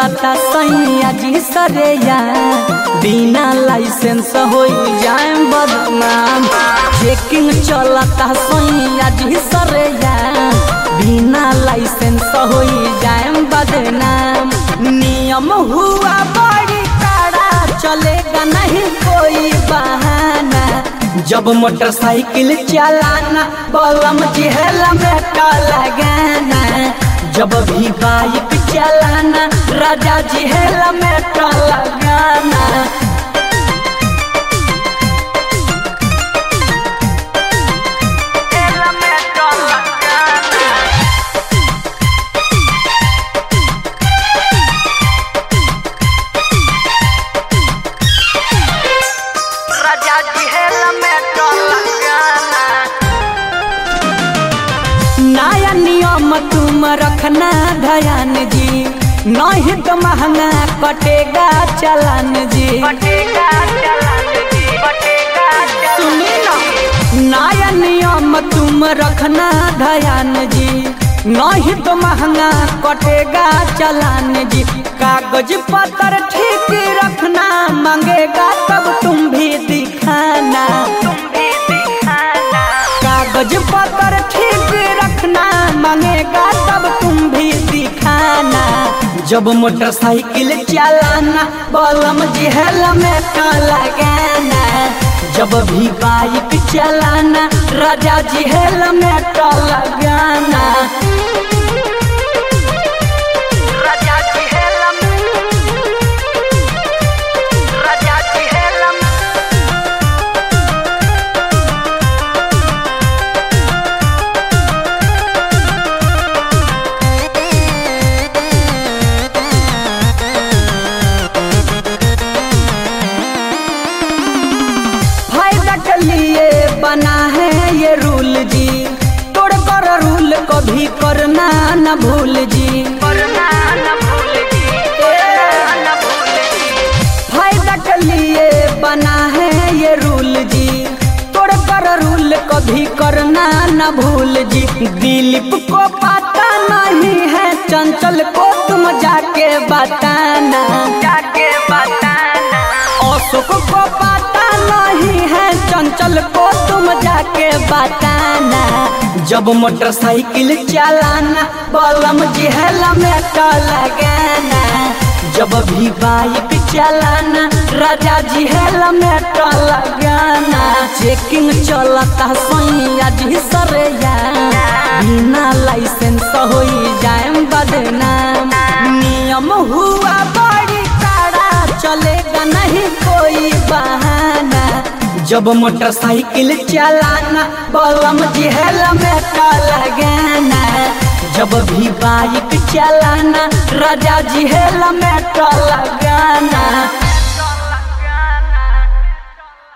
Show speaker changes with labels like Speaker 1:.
Speaker 1: चलता सैया जी सरेया बिना लाइसेंस हो जाए बदनाम। चेकिंग चलता सैया जी सरेया बिना लाइसेंस हो जाए बदनाम। नियम हुआ बड़ी कड़ा चलेगा नहीं कोई बहाना। जब मोटरसाइकिल चलाना बलम जी हेलमेट लगाना। जब भी बाइक चलाना राजा जी हेलमेट लगाना। नया नियम तुम रखना ध्यान जी, नहीं तो महंगा कटेगा चालान जी। सुनी ना, नया नियम तुम रखना ध्यान जी, नहीं तो महंगा कटेगा चालान जी। कागज पत्र ठीक रखना मांगेगा तब तुम भी दिखाना। कागज पत्र ठीक रखना मांगेगा तब तुम भी दिखाना। जब मोटरसाइकिल चलाना बलम जी हेलमेट लगाना। जब भी बाइक चलाना राजा जी हेलमेट लगाना। लिए बना है ये रूल जी, तोड़ कर रूल कभी करना न भूल जी। फायदा के लिए बना है ये रूल जी, तोड़ कर रूल कभी करना न भूल जी। दिलीप को पता नहीं है चंचल को तुम जाके बताना। अशोक को पता नहीं है चंचल को तुम जाके बताना। जब मोटरसाइकिल चलाना बलम जी हेलमेट लगाना। जब भी बाइक चलाना राजा जी हेलमेट लगाना। चेकिंग चलता सैया जी सरेया बिना लाइसेंस हो जाए बदनाम। नियम हुआ बड़ी कड़ा चलेगा नहीं कोई बहाना। जब मोटरसाइकिल चलाना बलम जी हेलमेट लगाना। जब भी बाइक चलाना राजा जी हेलमेट लगाना।